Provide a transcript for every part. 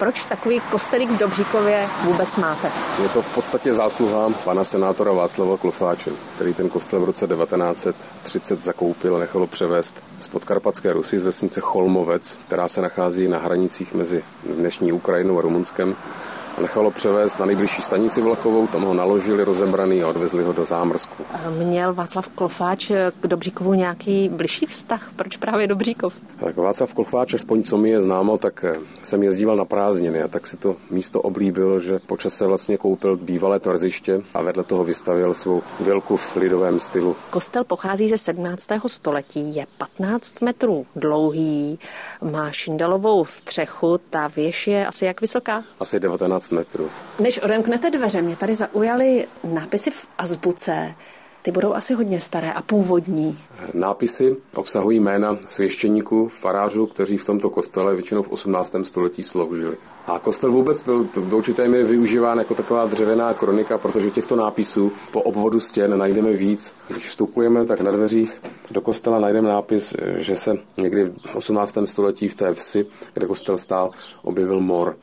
Proč takový kostelík v Dobříkově vůbec máte? Je to v podstatě zásluha pana senátora Václava Klofáče, který ten kostel v roce 1930 zakoupil a nechal převést z Podkarpatské Rusy z vesnice Cholmovec, která se nachází na hranicích mezi dnešní Ukrajinou a Rumunskem. A nechalo převést na nejbližší stanici vlakovou, tam ho naložili rozebraný a odvezli ho do Zámrsku. Měl Václav Klofáč k Dobříkovu nějaký bližší vztah? Proč právě Dobříkov? Tak Václav Klofáč, aspoň co mi je známo, tak jsem jezdíval na prázdniny a tak si to místo oblíbil, že po čase vlastně koupil bývalé tvrziště a vedle toho vystavěl svou vilku v lidovém stylu. Kostel pochází ze 17. století, je 15 metrů dlouhý, má šindelovou střechu, ta věž je asi jak vysoká? Asi 19 metrů. Než odemknete dveře, mě tady zaujaly nápisy v azbuce. Ty budou asi hodně staré a původní. Nápisy obsahují jména svěštěníků, farářů, kteří v tomto kostele většinou v 18. století sloužili. A kostel vůbec byl do určité míry využíván jako taková dřevěná kronika, protože těchto nápisů po obvodu stěn najdeme víc. Když vstupujeme, tak na dveřích do kostela najdeme nápis, že se někdy v 18. století v té vsi, kde kostel stál, objevil mor.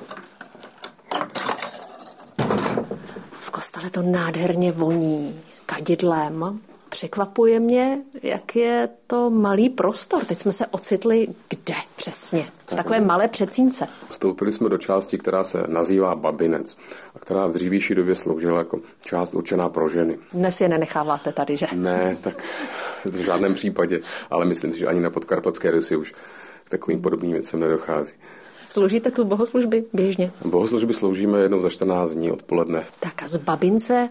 V kostele to nádherně voní kadidlem. Překvapuje mě, jak je to malý prostor. Teď jsme se ocitli kde přesně? V takové malé předsínce. Vstoupili jsme do části, která se nazývá Babinec a která v dřívější době sloužila jako část určená pro ženy. Dnes je nenecháváte tady, že? Ne, tak v žádném případě, ale myslím si, že ani na Podkarpatské Rusi už k takovým podobným věcem nedochází. Sloužíte tu bohoslužby běžně? Bohoslužby sloužíme jednou za 14 dní odpoledne. Tak a z Babince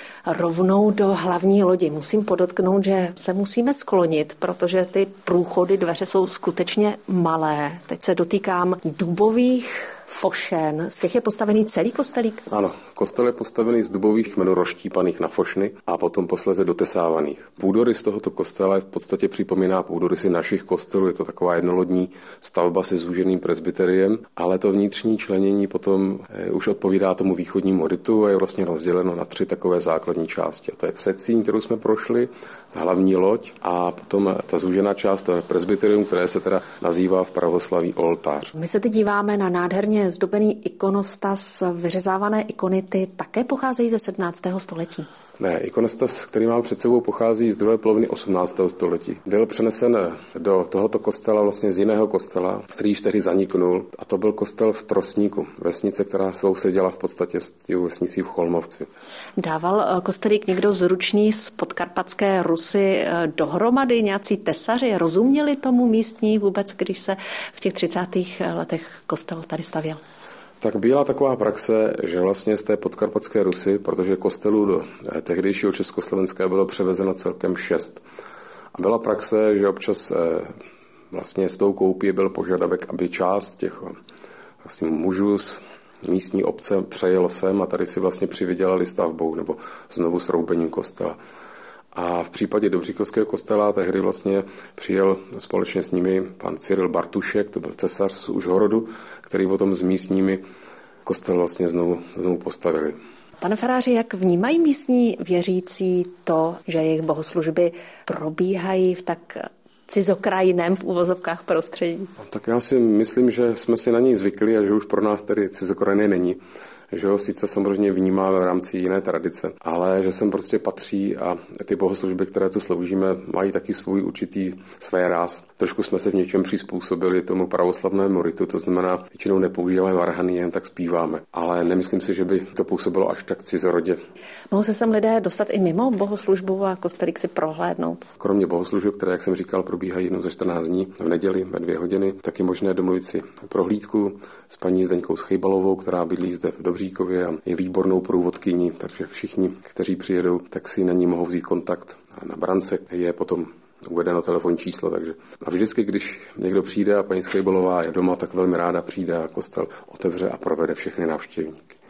rovnou do hlavní lodi. Musím podotknout, že se musíme sklonit, protože ty průchody dveře jsou skutečně malé. Teď se dotýkám dubových fošen. Z těch je postavený celý kostelík? Ano, kostel je postavený z dubových kmenů rozštípaných na fošny a potom posléze dotesávaných. Půdorys tohoto kostela v podstatě připomíná půdorysy našich kostelů. Je to taková jednolodní stavba se zúženým presbyteriem, ale to vnitřní členění potom už odpovídá tomu východnímu ritu a je vlastně rozděleno na 3 takové základní části. A to je předsíň, kterou jsme prošli, hlavní loď a potom ta zúžená část, to je presbyterium, které se teda nazývá v pravoslaví oltář. My se teď díváme na nádherně zdobený ikonostas, vyřezávané ikony, ty také pocházejí ze 17. století. Ne, ikonostas, který mám před sebou, pochází z druhé poloviny 18. století. Byl přenesen do tohoto kostela vlastně z jiného kostela, který již tehdy zaniknul, a to byl kostel v Trosníku, vesnice, která sousedila v podstatě s tím vesnicí v Cholmovci. Dával kostelík někdo zručný z Podkarpatské Rusy dohromady, nějací tesaři? Rozuměli tomu místní vůbec, když se v těch 30. letech kostel tady stavěl? Tak byla taková praxe, že vlastně z té Podkarpatské Rusy, protože kostelů do tehdejšího Československa bylo převezeno celkem 6. A byla praxe, že občas vlastně s tou koupí byl požadavek, aby část těch vlastně mužů z místní obce přejelo sem a tady si vlastně přivydělali stavbou nebo znovu sroubením kostela. A v případě Dobříkovského kostela tehdy vlastně přijel společně s nimi pan Cyril Bartušek, to byl cesař z Užhorodu, který potom s místními kostel vlastně znovu postavili. Pane faráři, jak vnímají místní věřící to, že jejich bohoslužby probíhají v tak cizokrajném v uvozovkách prostředí? Tak já si myslím, že jsme si na něj zvykli a že už pro nás tedy cizokrajné není. Že ho sice samozřejmě vnímáme v rámci jiné tradice, ale že sem prostě patří a ty bohoslužby, které tu sloužíme, mají taky svůj určitý své ráz. Trošku jsme se v něčem přizpůsobili tomu pravoslavnému ritu, to znamená, většinou nepoužíváme varhany, jen tak zpíváme. Ale nemyslím si, že by to působilo až tak cizorodě. Mohou se sem lidé dostat i mimo bohoslužbu a kostelík si prohlédnout? Kromě bohoslužeb, které, jak jsem říkal, probíhají jednou za 14 dní v neděli ve 2 hodiny, tak je možné domluvit si prohlídku s paní Zdeňkou Schejbalovou, která bydlí zde v Dobříkově a je výbornou průvodkyní, takže všichni, kteří přijedou, tak si na ní mohou vzít kontakt. A na brance je potom uvedeno telefonní číslo, takže a vždycky, když někdo přijde a paní Schejbalová je doma, tak velmi ráda přijde a kostel otevře a provede všechny návštěvníky.